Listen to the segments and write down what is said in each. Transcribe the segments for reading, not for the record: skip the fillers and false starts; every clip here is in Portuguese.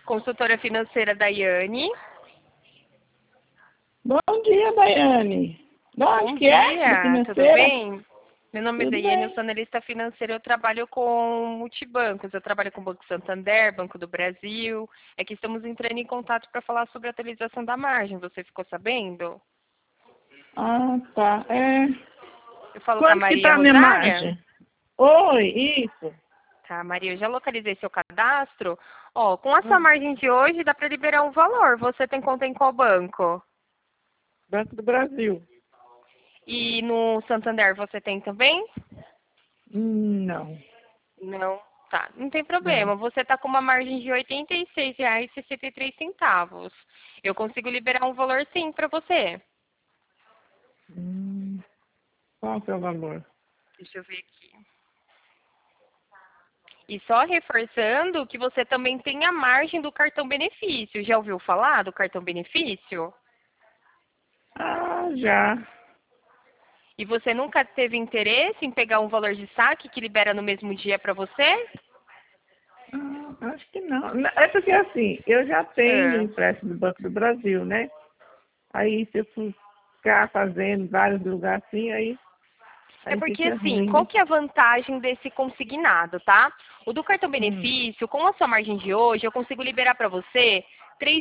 consultora financeira Daiane. Bom dia, Daiane. De onde Bom que é? dia, Da tudo financeira? bem? Meu nome é Tudo Daiane, eu bem. sou analista financeira, eu trabalho com multibancos, eu trabalho com o Banco Santander, Banco do Brasil. É que estamos entrando em contato para falar sobre a atualização da margem, você ficou sabendo? Ah, tá. Eu falo com a Quanto que Maria tá a minha Rosália? margem? Oi, isso. Tá, Maria, eu já localizei seu cadastro. Ó, com essa Hum, margem de hoje dá para liberar um valor. Você tem conta em qual banco? Banco do Brasil. E no Santander você tem também? Não, Não. Tá, não tem não. problema. Você está com uma margem de R$ 86,63. Eu consigo liberar um valor sim para você. Hum, Qual que é o valor? Deixa eu ver aqui. E só reforçando que você também tem a margem do cartão benefício. Já ouviu falar do cartão benefício? Ah, já. E você nunca teve interesse em pegar um valor de saque que libera no mesmo dia para você? Acho que não. É porque assim, eu já tenho É. empréstimo do Banco do Brasil, né? Aí se eu ficar fazendo em vários lugares assim, É aí porque fica assim, ruim, qual né? que é a vantagem desse consignado, tá? O do cartão Hum, benefício, com a sua margem de hoje, eu consigo liberar para você R$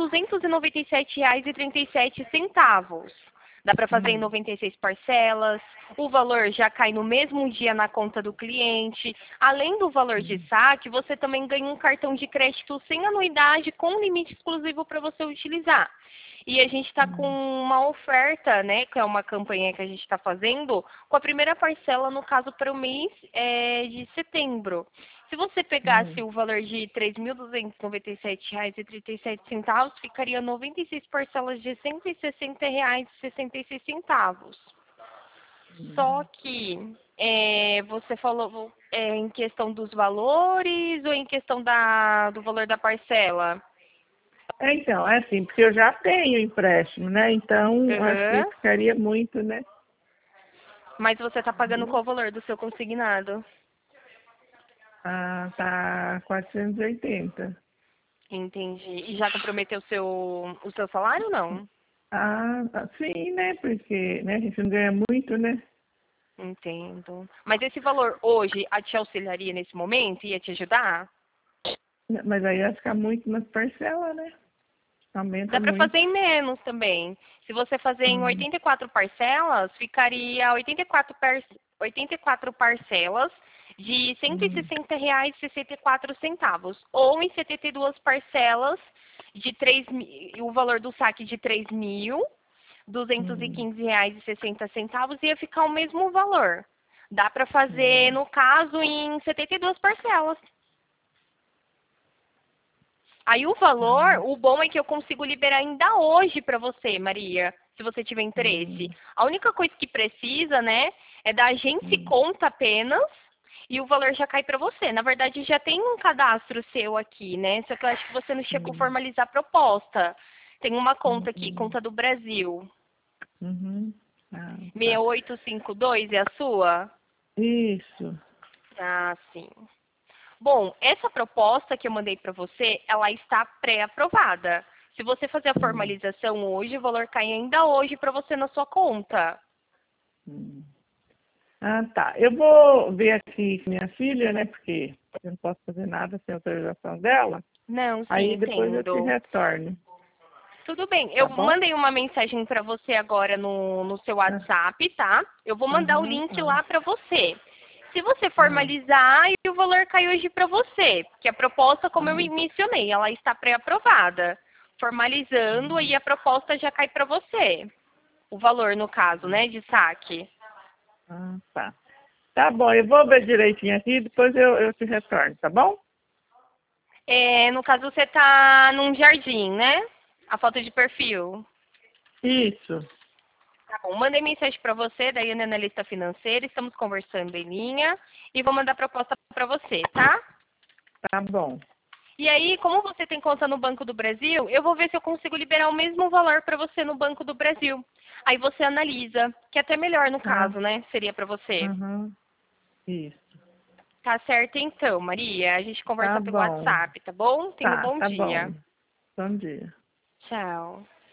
3.297,37. Dá para fazer em hum, 96 parcelas, o valor já cai no mesmo dia na conta do cliente. Além do valor de hum, saque, você também ganha um cartão de crédito sem anuidade com limite exclusivo para você utilizar. E a gente está com hum, uma oferta, né, que é uma campanha que a gente está fazendo, com a primeira parcela, no caso, para o mês de setembro. Se você pegasse hum. o valor de R$ 3.297,37, ficaria 96 parcelas de R$ 160,66. Só que você falou em questão dos valores ou em questão do valor da parcela? Então, é assim, porque eu já tenho empréstimo, né? Então, acho que Aham. ficaria muito, né? Mas você está pagando Uhum. qual o valor do seu consignado? Ah, tá 480. Entendi. E já comprometeu o seu salário, não? Sim, né? Porque né, a gente não ganha muito, né? Entendo. Mas esse valor hoje te auxiliaria nesse momento? Ia te ajudar? Mas aí vai ficar muito nas parcelas, né? Aumenta Dá para fazer muito. em menos também. Se você fazer em Hum, 84 parcelas, ficaria 84 parcelas de R$ hum, 160,64. Ou em 72 parcelas de 3 o valor do saque de R$ 3.215,60 ia ficar o mesmo valor. Dá para fazer, hum, no caso, em 72 parcelas. Aí o valor, hum, o bom é que eu consigo liberar ainda hoje para você, Maria, se você tiver interesse. hum, A única coisa que precisa, né, é da agência hum, conta apenas e o valor já cai para você. Na verdade, já tem um cadastro seu aqui, né? Só que eu acho que você não chegou a hum, formalizar a proposta. Tem uma conta aqui, hum, conta do Brasil. uhum. Ah, tá. 6852 é a sua? Isso. Ah, sim. Bom, essa proposta que eu mandei para você, ela está pré-aprovada. Se você fazer a Hum, formalização hoje, o valor cai ainda hoje para você na sua conta. hum. Ah, tá. Eu vou ver aqui com minha filha, né? Porque eu não posso fazer nada sem autorização dela. Não, sim, Aí depois eu te entendo. retorno, Tudo bem, eu tá bom? mandei uma mensagem para você agora no seu Ah, WhatsApp, tá? Eu vou mandar o aham, link ah, lá para você. Se você ah, formalizar, e o valor cai hoje para você, porque a proposta, como eu ah, mencionei, ela está pré-aprovada. Formalizando, aí a proposta já cai para você. O valor, no caso, né, de saque. tá. Tá bom, eu vou ver direitinho aqui, depois eu te retorno, tá bom? No caso, você está num jardim, né? A foto de perfil. Isso, Tá bom, mandei mensagem para você, daí na analista financeira, estamos conversando em linha e vou mandar a proposta para você, tá? tá bom. E aí, como você tem conta no Banco do Brasil, eu vou ver se eu consigo liberar o mesmo valor para você no Banco do Brasil. Aí você analisa, que é até melhor no Ah, caso, né? Seria para você. aham, isso. Tá certo então, Maria. A gente conversa Tá pelo bom. WhatsApp, tá bom? Tenha um bom Tá dia. bom. Bom dia. Tchau.